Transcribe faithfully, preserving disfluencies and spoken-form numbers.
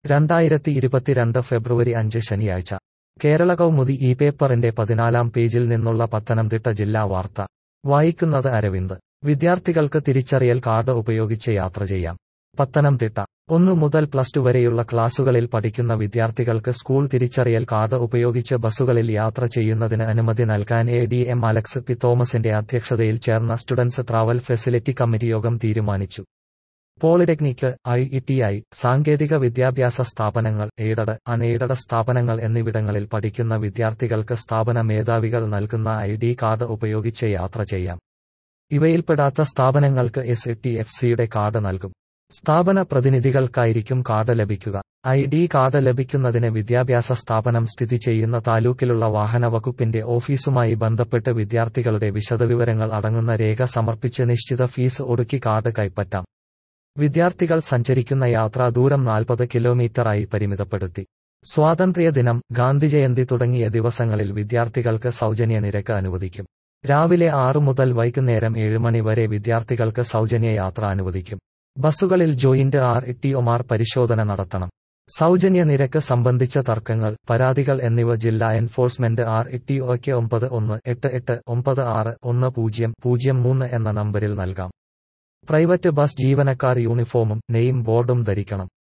രണ്ടായിരത്തി ഇരുപത്തിരണ്ട് ഫെബ്രുവരി അഞ്ച് ശനിയാഴ്ച കേരള കൗമുദി ഈ പേപ്പറിന്റെ പതിനാലാം പേജിൽ നിന്നുള്ള പത്തനംതിട്ട ജില്ലാ വാർത്ത വായിക്കുന്നത് അരവിന്ദ്. വിദ്യാർത്ഥികൾക്ക് തിരിച്ചറിയൽ കാർഡ് ഉപയോഗിച്ച് യാത്ര ചെയ്യാം. പത്തനംതിട്ട ഒന്നു മുതൽ പ്ലസ് ടു വരെയുള്ള ക്ലാസുകളിൽ പഠിക്കുന്ന വിദ്യാർത്ഥികൾക്ക് സ്കൂൾ തിരിച്ചറിയൽ കാർഡ് ഉപയോഗിച്ച് ബസുകളിൽ യാത്ര ചെയ്യുന്നതിന് അനുമതി നൽകാൻ A D M Alex P തോമസിന്റെ അധ്യക്ഷതയിൽ ചേർന്ന സ്റ്റുഡൻസ് ട്രാവൽ ഫെസിലിറ്റി കമ്മിറ്റി യോഗം തീരുമാനിച്ചു. Polytechnic, I E T I, സാങ്കേതിക വിദ്യാഭ്യാസ സ്ഥാപനങ്ങൾ, എയ്ഡഡ്, അൺഎയ്ഡഡ് സ്ഥാപനങ്ങൾ എന്നിവിടങ്ങളിൽ പഠിക്കുന്ന വിദ്യാർത്ഥികൾക്ക് സ്ഥാപന മേധാവികൾ നൽകുന്ന ഐ ഡി കാർഡ് ഉപയോഗിച്ച് യാത്ര ചെയ്യാം. ഇവയിൽപ്പെടാത്ത സ്ഥാപനങ്ങൾക്ക് എസ് ടി എഫ് സിയുടെ കാർഡ് നൽകും. സ്ഥാപന പ്രതിനിധികൾക്കായിരിക്കും കാർഡ് ലഭിക്കുക. ഐ ഡി കാർഡ് ലഭിക്കുന്നതിന് വിദ്യാഭ്യാസ സ്ഥാപനം സ്ഥിതി ചെയ്യുന്ന താലൂക്കിലുള്ള വാഹന വകുപ്പിന്റെ ഓഫീസുമായി ബന്ധപ്പെട്ട് വിദ്യാർത്ഥികളുടെ വിശദവിവരങ്ങൾ അടങ്ങുന്ന രേഖ സമർപ്പിച്ച് നിശ്ചിത ഫീസ് ഒടുക്കി കാർഡ് കൈപ്പറ്റാം. വിദ്യാർത്ഥികൾ സഞ്ചരിക്കുന്ന യാത്രാ ദൂരം നാൽപ്പത് കിലോമീറ്ററായി പരിമിതപ്പെടുത്തി. സ്വാതന്ത്ര്യദിനം, ഗാന്ധിജയന്തി തുടങ്ങിയ ദിവസങ്ങളിൽ വിദ്യാർത്ഥികൾക്ക് സൗജന്യ നിരക്ക് അനുവദിക്കും. രാവിലെ ആറു മുതൽ വൈകുന്നേരം ഏഴ് മണി വരെ വിദ്യാർത്ഥികൾക്ക് സൗജന്യ യാത്ര അനുവദിക്കും. ബസുകളിൽ ജോയിന്റ് ആർ ഇ ടി ഒമാർ പരിശോധന നടത്തണം. സൗജന്യ നിരക്ക് സംബന്ധിച്ച തർക്കങ്ങൾ, പരാതികൾ എന്നിവ ജില്ലാ എൻഫോഴ്സ്മെന്റ് ആർ ഇ ടി ഒയ്ക്ക് ഒമ്പത് ഒന്ന് എട്ട് എട്ട് ഒമ്പത് ആറ് ഒന്ന് പൂജ്യം പൂജ്യം മൂന്ന് എന്ന നമ്പരിൽ നൽകാം. പ്രൈവറ്റ് ബസ് ജീവനക്കാർ യൂണിഫോമും നെയിം ബോർഡും ധരിക്കണം.